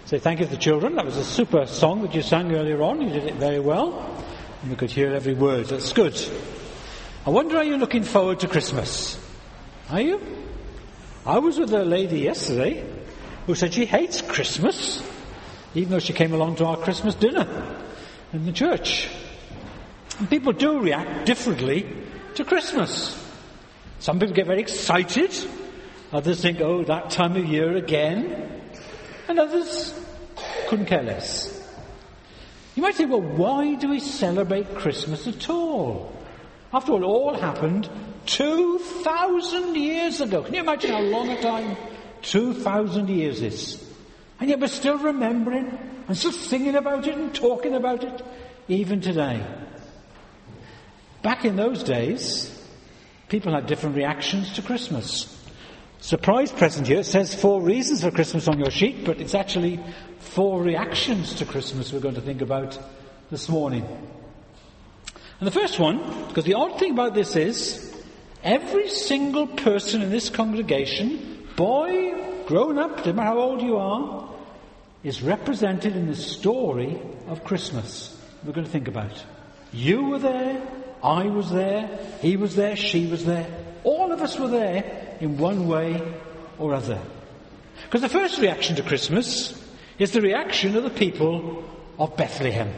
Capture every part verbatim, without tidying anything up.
Say thank you to the children. That was a super song that you sang earlier on. You did it very well. And we could hear every word. That's good. I wonder, are you looking forward to Christmas? Are you? I was with a lady yesterday who said she hates Christmas, even though she came along to our Christmas dinner in the church. And people do react differently to Christmas. Some people get very excited. Others think, oh, that time of year again. And others couldn't care less. You might think, well, why do we celebrate Christmas at all? After all, it all happened two thousand years ago. Can you imagine how long a time two thousand years is? And yet we're still remembering and still singing about it and talking about it even today. Back in those days, people had different reactions to Christmas. Surprise present here, it says four reasons for Christmas on your sheet, but it's actually four reactions to Christmas we're going to think about this morning. And the first one, because the odd thing about this is, every single person in this congregation, boy, grown up, no matter how old you are, is represented in the story of Christmas we're going to think about. You were there, I was there, he was there, she was there. All of us were there in one way or other. Because the first reaction to Christmas is the reaction of the people of Bethlehem.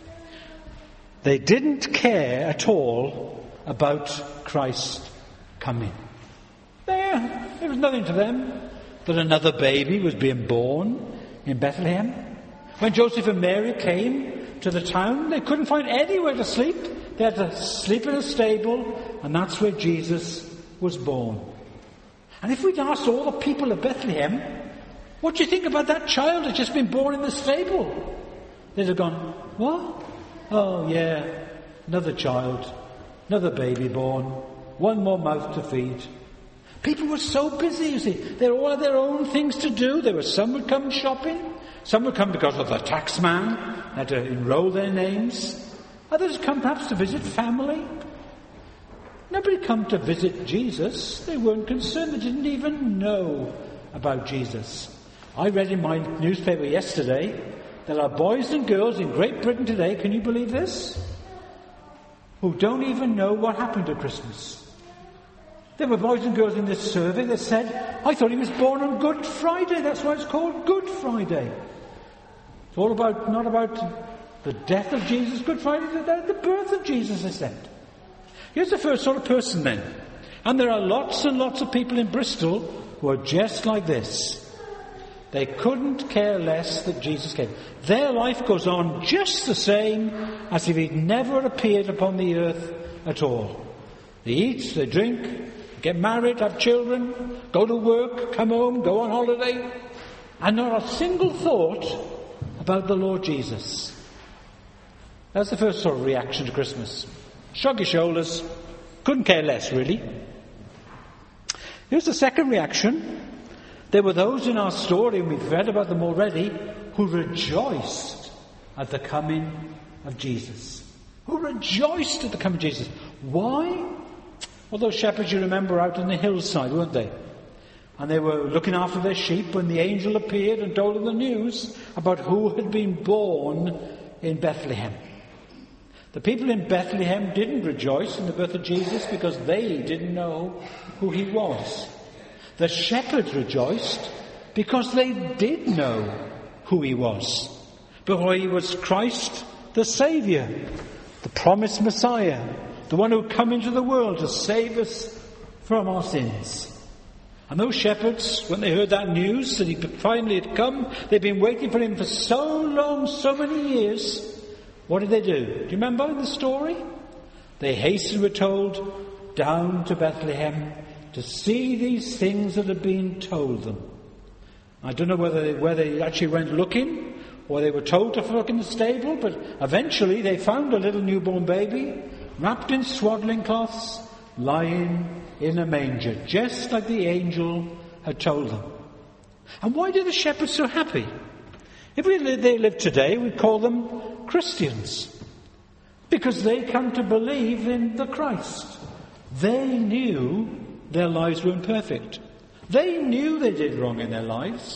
They didn't care at all about Christ coming. There, there was nothing to them that another baby was being born in Bethlehem. When Joseph and Mary came to the town, they couldn't find anywhere to sleep. They had to sleep in a stable, and that's where Jesus was born. And if we'd asked all the people of Bethlehem, what do you think about that child that's just been born in the stable? They'd have gone, what? Oh yeah, another child, another baby born, one more mouth to feed. People were so busy, you see. They all had their own things to do. There were some would come shopping, some would come because of the tax man, had to enroll their names. Others come perhaps to visit family. Nobody come to visit Jesus. They weren't concerned. They didn't even know about Jesus. I read in my newspaper yesterday there are boys and girls in Great Britain today, can you believe this, who don't even know what happened at Christmas. There were boys and girls in this survey that said, I thought he was born on Good Friday. That's why it's called Good Friday. It's all about, not about the death of Jesus, Good Friday, the, the birth of Jesus, they said. Here's the first sort of person then. And there are lots and lots of people in Bristol who are just like this. They couldn't care less that Jesus came. Their life goes on just the same as if he'd never appeared upon the earth at all. They eat, they drink, get married, have children, go to work, come home, go on holiday, and not a single thought about the Lord Jesus. That's the first sort of reaction to Christmas. Shrug your shoulders, couldn't care less, really. Here's the second reaction. There were those in our story, and we've read about them already, who rejoiced at the coming of Jesus. Who rejoiced at the coming of Jesus. Why? Well, those shepherds, you remember, out on the hillside, weren't they? And they were looking after their sheep when the angel appeared and told them the news about who had been born in Bethlehem. The people in Bethlehem didn't rejoice in the birth of Jesus because they didn't know who he was. The shepherds rejoiced because they did know who he was. Because he was Christ the Saviour, the promised Messiah, the one who had come into the world to save us from our sins. And those shepherds, when they heard that news that he finally had come, they'd been waiting for him for so long, so many years. What did they do? Do you remember in the story? They hastened, we're told, down to Bethlehem to see these things that had been told them. I don't know whether they, whether they actually went looking or they were told to look in the stable, but eventually they found a little newborn baby wrapped in swaddling cloths, lying in a manger, just like the angel had told them. And why do the shepherds so happy? If we, they lived today, we'd call them Christians, because they come to believe in the Christ. They knew their lives were imperfect. They knew they did wrong in their lives,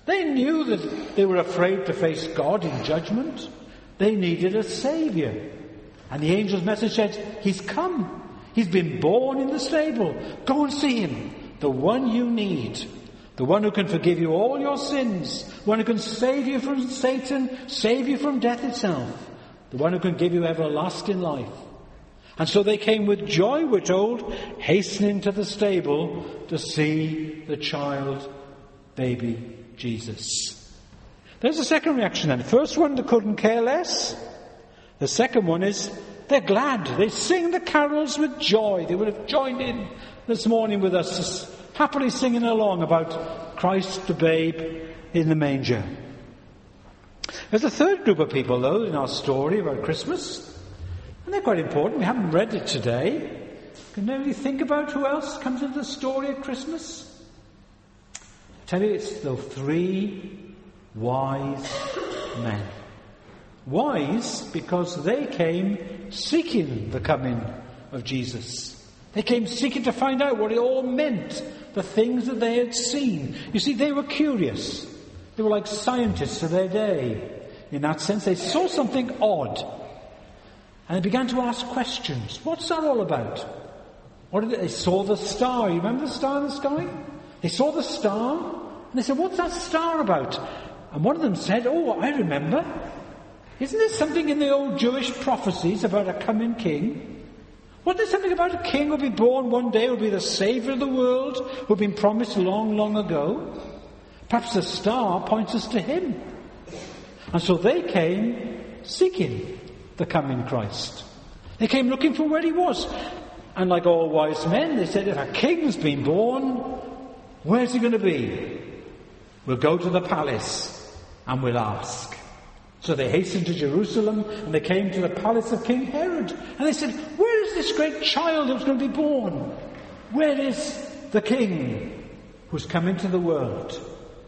They knew that they were afraid to face God in judgment. They needed a Saviour. And the angel's message said, He's come. He's been born in the stable. Go and see Him. The one you need. The one who can forgive you all your sins. The one who can save you from Satan, save you from death itself. The one who can give you everlasting life. And so they came with joy, we're told, hastening to the stable to see the child, baby Jesus. There's a second reaction then. The first one, they couldn't care less. The second one is, they're glad. They sing the carols with joy. They would have joined in this morning with us, happily singing along about Christ the babe in the manger. There's a third group of people, though, in our story about Christmas. And they're quite important. We haven't read it today. Can anybody think about who else comes into the story at Christmas? I tell you, it's the three wise men. Wise because they came seeking the coming of Jesus. They came seeking to find out what it all meant, the things that they had seen. You see, they were curious. They were like scientists of their day. In that sense, they saw something odd. And they began to ask questions. What's that all about? What did they, they saw the star. You remember the star in the sky? They saw the star, and they said, what's that star about? And one of them said, oh, I remember. Isn't there something in the old Jewish prophecies about a coming king? Wasn't there something about a king who would be born one day, who would be the saviour of the world, who had been promised long, long ago? Perhaps the star points us to him. And so they came seeking the coming Christ. They came looking for where he was. And like all wise men, they said, if a king's been born, where's he going to be? We'll go to the palace and we'll ask. So they hastened to Jerusalem and they came to the palace of King Herod. And they said, where is this great child who's going to be born? Where is the king who's come into the world?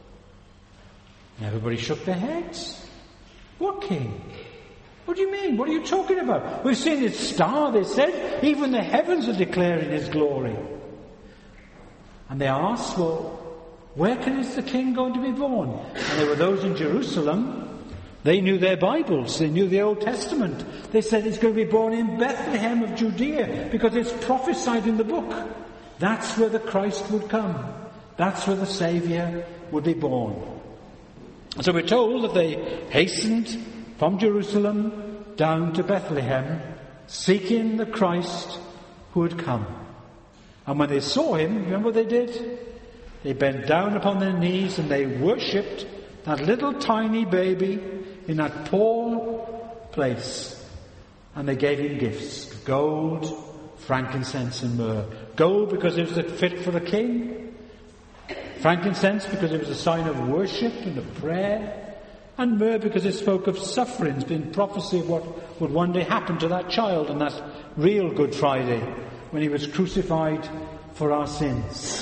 And everybody shook their heads. What king? What do you mean? What are you talking about? We've seen his star, they said. Even the heavens are declaring his glory. And they asked, well, where can is the king going to be born? And there were those in Jerusalem. They knew their Bibles. They knew the Old Testament. They said he's going to be born in Bethlehem of Judea because it's prophesied in the book. That's where the Christ would come. That's where the Saviour would be born. And so we're told that they hastened from Jerusalem down to Bethlehem, seeking the Christ who had come. And when they saw him, remember what they did? They bent down upon their knees and they worshipped that little tiny baby in that poor place. And they gave him gifts, gold, frankincense and myrrh. Gold because it was fit for the king. Frankincense because it was a sign of worship and of prayer. And myrrh because it spoke of sufferings, being prophecy of what would one day happen to that child on that real Good Friday when he was crucified for our sins.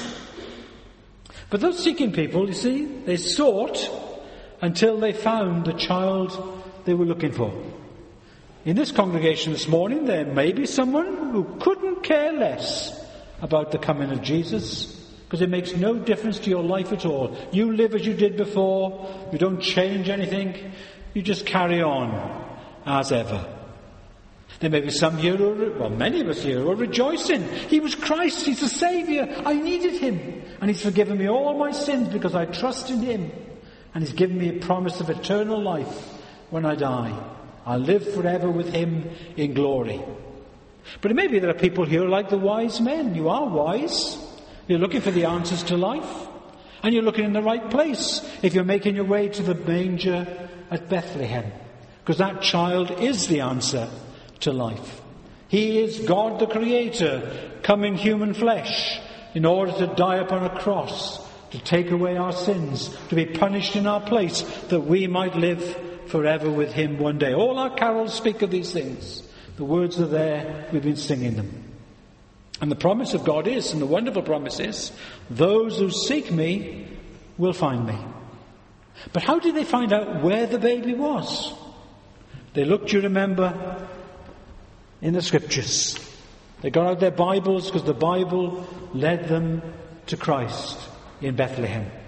But those seeking people, you see, they sought until they found the child they were looking for. In this congregation this morning, there may be someone who couldn't care less about the coming of Jesus, because it makes no difference to your life at all. You live as you did before. You don't change anything. You just carry on as ever. There may be some here, who are, well, many of us here, who are rejoicing. He was Christ. He's the Saviour. I needed him. And he's forgiven me all my sins because I trust in him. And he's given me a promise of eternal life when I die. I'll live forever with him in glory. But it may be there are people here like the wise men. You are wise. You're looking for the answers to life. And you're looking in the right place if you're making your way to the manger at Bethlehem. Because that child is the answer to life. He is God the Creator, come in human flesh in order to die upon a cross, to take away our sins, to be punished in our place, that we might live forever with him one day. All our carols speak of these things. The words are there, we've been singing them. And the promise of God is, and the wonderful promise is, those who seek me will find me. But how did they find out where the baby was? They looked, you remember, in the scriptures. They got out their Bibles because the Bible led them to Christ in Bethlehem.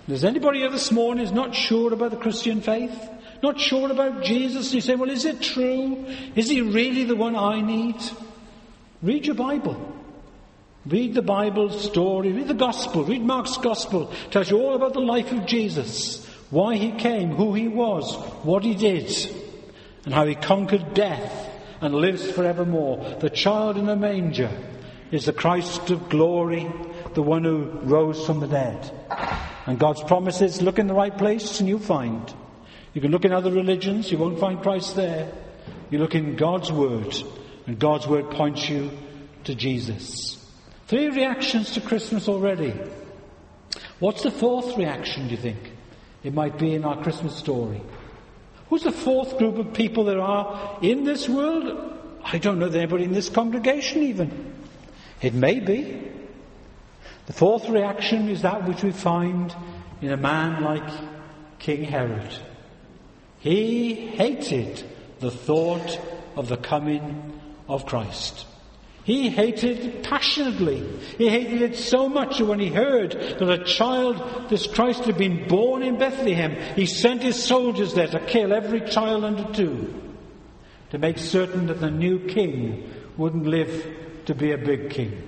There's anybody here this morning who's not sure about the Christian faith? Not sure about Jesus? And you say, well, is it true? Is he really the one I need? Read your Bible. Read the Bible story. Read the Gospel. Read Mark's Gospel. It tells you all about the life of Jesus. Why he came, who he was, what he did, and how he conquered death and lives forevermore. The child in a manger is the Christ of glory, the one who rose from the dead. And God's promises, look in the right place and you'll find. You can look in other religions, you won't find Christ there. You look in God's Word, and God's Word points you to Jesus. Three reactions to Christmas already. What's the fourth reaction, do you think? It might be in our Christmas story. Who's the fourth group of people there are in this world? I don't know if there's anybody in this congregation even. It may be. The fourth reaction is that which we find in a man like King Herod. He hated the thought of the coming of Christ. He hated it passionately. He hated it so much that when he heard that a child, this Christ, had been born in Bethlehem, he sent his soldiers there to kill every child under two, to make certain that the new king wouldn't live to be a big king.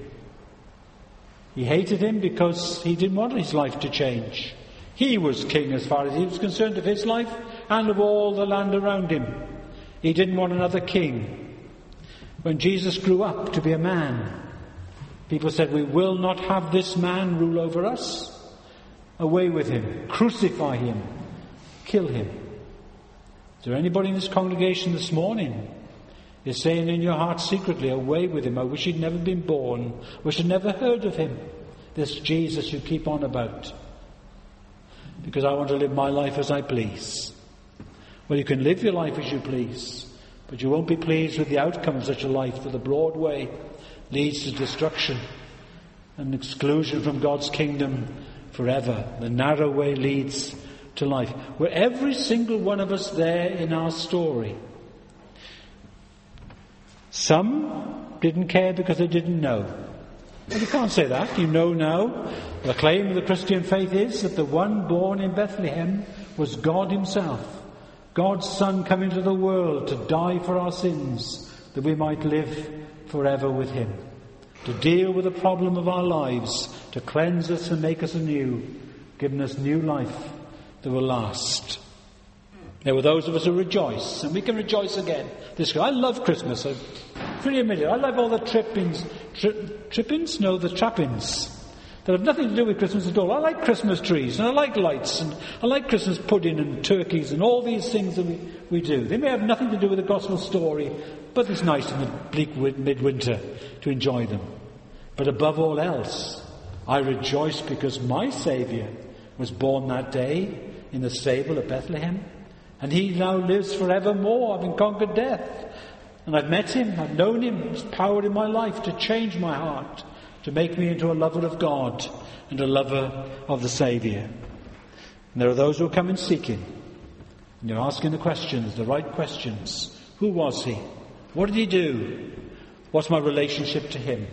He hated him because he didn't want his life to change. He was king as far as he was concerned of his life and of all the land around him. He didn't want another king. When Jesus grew up to be a man, people said, we will not have this man rule over us. Away with him. Crucify him. Kill him. Is there anybody in this congregation this morning is saying in your heart secretly, away with him, I wish he'd never been born, I wish I'd never heard of him, this Jesus you keep on about, because I want to live my life as I please. Well, you can live your life as you please, but you won't be pleased with the outcome of such a life, for the broad way leads to destruction and exclusion from God's kingdom forever. The narrow way leads to life. We're every single one of us there in our story. Some didn't care because they didn't know. Well, you can't say that. You know now. The claim of the Christian faith is that the one born in Bethlehem was God himself. God's Son come into the world to die for our sins, that we might live forever with him. To deal with the problem of our lives, to cleanse us and make us anew, giving us new life that will last. There were those of us who rejoice, and we can rejoice again. This I love Christmas. I freely admit it. I love all the trippings. Tri- trippings? No, the trappings. That have nothing to do with Christmas at all. I like Christmas trees, and I like lights, and I like Christmas pudding and turkeys and all these things that we, we do. They may have nothing to do with the gospel story, but it's nice in the bleak midwinter to enjoy them. But above all else, I rejoice because my Saviour was born that day in the stable at Bethlehem. And he now lives forevermore, having conquered death. And I've met him, I've known him, he's powered in my life to change my heart, to make me into a lover of God and a lover of the Saviour. And there are those who come and seek him. And you're asking the questions, the right questions. Who was he? What did he do? What's my relationship to him?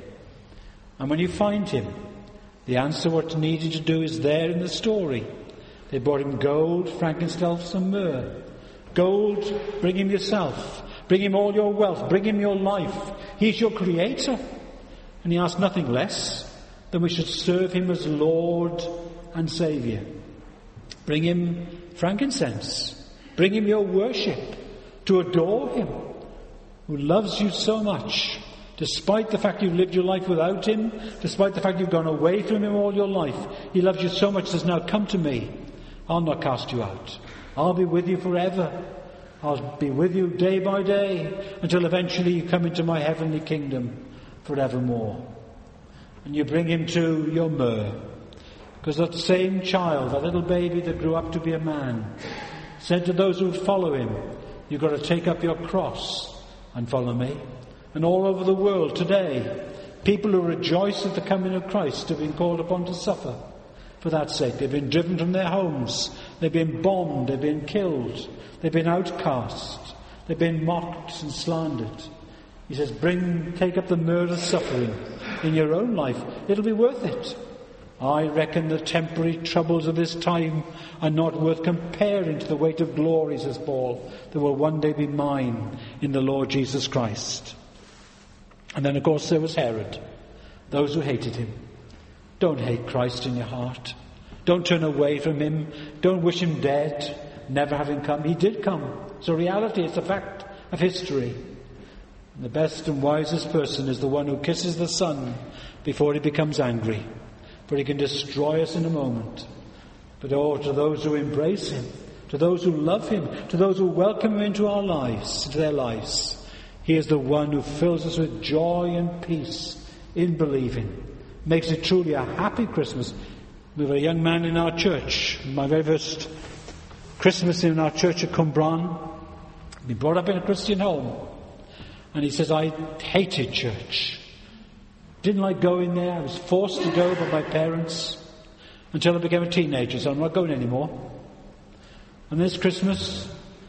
And when you find him, the answer what needed to do is there in the story. They brought him gold, frankincense and myrrh. Gold, bring him yourself. Bring him all your wealth. Bring him your life. He's your creator. And he asked nothing less than we should serve him as Lord and Saviour. Bring him frankincense. Bring him your worship to adore him, who loves you so much. Despite the fact you've lived your life without him, despite the fact you've gone away from him all your life, he loves you so much, says, now come to me. I'll not cast you out. I'll be with you forever. I'll be with you day by day until eventually you come into my heavenly kingdom forevermore. And you bring him to your myrrh. Because that same child, that little baby that grew up to be a man, said to those who would follow him, you've got to take up your cross and follow me. And all over the world today, people who rejoice at the coming of Christ have been called upon to suffer for that sake. They've been driven from their homes. They've been bombed. They've been killed. They've been outcast. They've been mocked and slandered. He says, bring, take up the myrrh of suffering in your own life. It'll be worth it. I reckon the temporary troubles of this time are not worth comparing to the weight of glory, says Paul, that will one day be mine in the Lord Jesus Christ. And then, of course, there was Herod, those who hated him. Don't hate Christ in your heart. Don't turn away from him. Don't wish him dead, never having come. He did come. It's a reality. It's a fact of history. And the best and wisest person is the one who kisses the Son before he becomes angry. For he can destroy us in a moment. But oh, to those who embrace him, to those who love him, to those who welcome him into our lives, into their lives, he is the one who fills us with joy and peace in believing. Makes it truly a happy Christmas. We have a young man in our church, my very first Christmas in our church at Cwmbran. He brought up in a Christian home. And he says, I hated church. Didn't like going there. I was forced to go by my parents until I became a teenager, so I'm not going anymore. And this Christmas,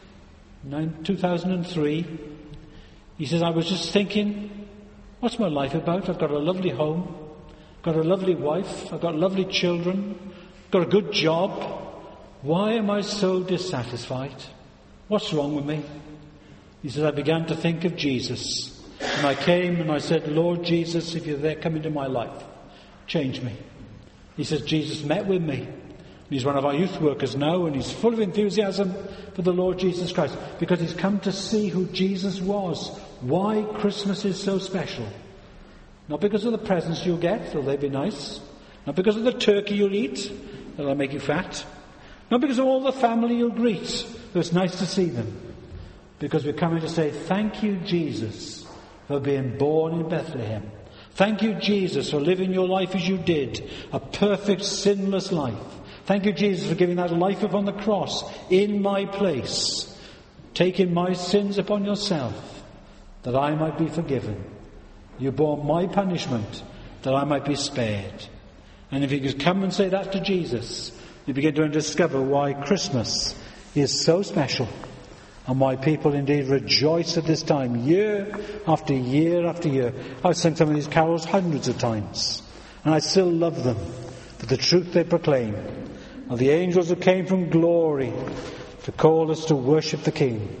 two thousand three, he says, I was just thinking, what's my life about? I've got a lovely home, got a lovely wife, I've got lovely children, got a good job. Why am I so dissatisfied? What's wrong with me? He says, I began to think of Jesus. And I came and I said, Lord Jesus, if you're there, come into my life. Change me. He says, Jesus met with me. He's one of our youth workers now, and he's full of enthusiasm for the Lord Jesus Christ, because he's come to see who Jesus was, why Christmas is so special. Not because of the presents you'll get, though they'd be nice. Not because of the turkey you'll eat, that'll make you fat. Not because of all the family you'll greet, though it's nice to see them. Because we're coming to say, thank you, Jesus, for being born in Bethlehem. Thank you, Jesus, for living your life as you did, a perfect, sinless life. Thank you, Jesus, for giving that life upon the cross in my place, taking my sins upon yourself, that I might be forgiven. You bore my punishment, that I might be spared. And if you could come and say that to Jesus, you begin to discover why Christmas is so special. And why people indeed rejoice at this time, year after year after year. I've sung some of these carols hundreds of times, and I still love them for the truth they proclaim of the angels who came from glory to call us to worship the King,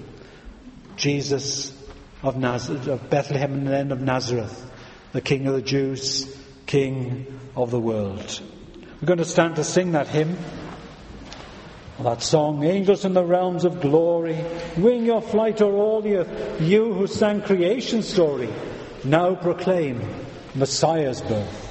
Jesus of Nazareth, of Bethlehem and then of Nazareth, the King of the Jews, King of the world. We're going to stand to sing that hymn. That song, angels in the realms of glory, wing your flight o'er all the earth. You who sang creation's story, now proclaim Messiah's birth.